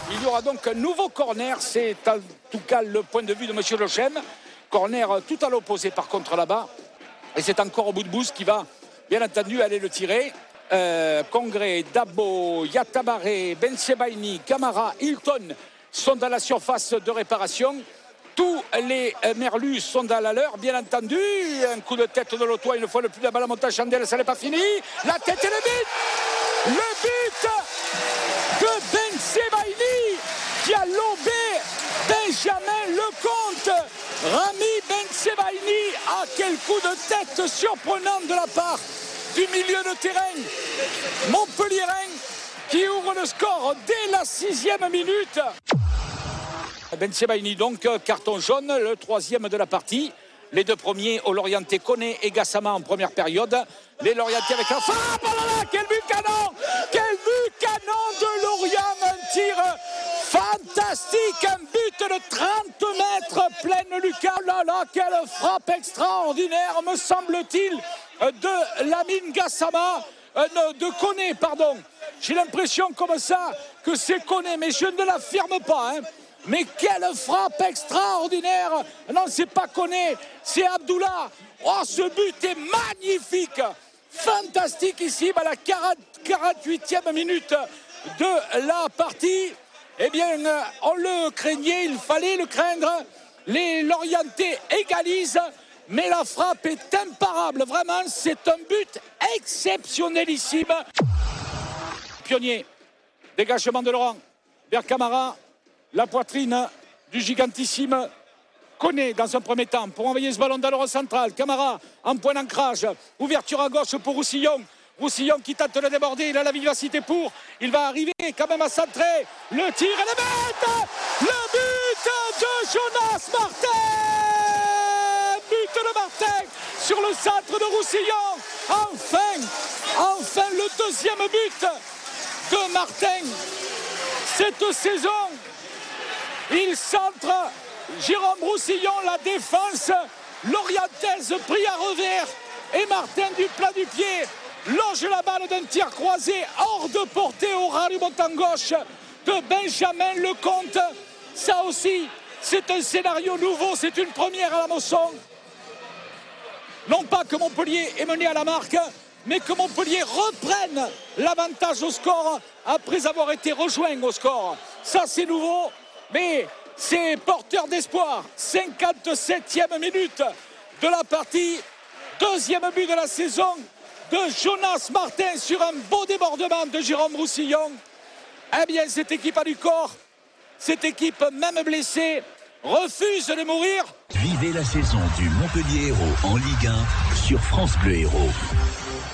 Il y aura donc un nouveau corner, c'est en tout cas le point de vue de M. Lochem. Corner tout à l'opposé par contre là-bas. Et c'est encore Boudbouz qui va bien entendu aller le tirer. Congré, Dabo, Yatabaré, Bensebaini, Camara, Hilton sont dans la surface de réparation. Tous les Merlus sont dans la leur, bien entendu. Un coup de tête de Lotois, une fois le plus, la balle monte à Chandelle, ça n'est pas fini. La tête et le but. Le but de Bensebaini qui a lobé Benjamin Lecomte. Rami Bensebaini a quel coup de tête surprenant de la part du milieu de terrain montpelliérain qui ouvre le score dès la 6e minute. Bensebaini donc, carton jaune, le 3e de la partie. Les deux premiers au Lorientais, Koné et Gassama en première période. Les Lorientais avec la frappe, oh là là, quel but canon! Quel but canon de Lorient, un tir fantastique, un but de 30 mètres, pleine Lucas, oh là là, quelle frappe extraordinaire, me semble-t-il, de Lamine Gassama, de Koné, pardon. J'ai l'impression comme ça que c'est Koné, mais je ne l'affirme pas, hein. Mais quelle frappe extraordinaire! Non, c'est pas Koné, c'est Abdullah. Oh, ce but est magnifique! Fantastique ici, à la 48e minute de la partie. Eh bien, on le craignait, il fallait le craindre. Les Lorientais égalisent, mais la frappe est imparable. Vraiment, c'est un but exceptionnelissime. Pionnier, dégagement de Laurent vers Camara. La poitrine du gigantissime Koné dans un premier temps pour envoyer ce ballon dans le rond central. Camara en point d'ancrage. Ouverture à gauche pour Roussillon. Roussillon qui tente de le déborder. Il a la vivacité pour. Il va arriver quand même à centrer. Le tir et le but! Le but de Jonas Martin! But de Martin sur le centre de Roussillon. Enfin le deuxième but de Martin cette saison. Il centre Jérôme Roussillon, la défense lorientaise pris à revers et Martin du plat du pied loge la balle d'un tir croisé hors de portée au ras du montant gauche de Benjamin Lecomte. Ça aussi, c'est un scénario nouveau, c'est une première à la Mosson. Non pas que Montpellier est mené à la marque, mais que Montpellier reprenne l'avantage au score après avoir été rejoint au score. Ça, c'est nouveau. Mais c'est porteur d'espoir. 57e minute de la partie. Deuxième but de la saison de Jonas Martin sur un beau débordement de Jérôme Roussillon. Eh bien, cette équipe a du corps. Cette équipe, même blessée, refuse de mourir. Vivez la saison du Montpellier Hérault en Ligue 1 sur France Bleu Hérault.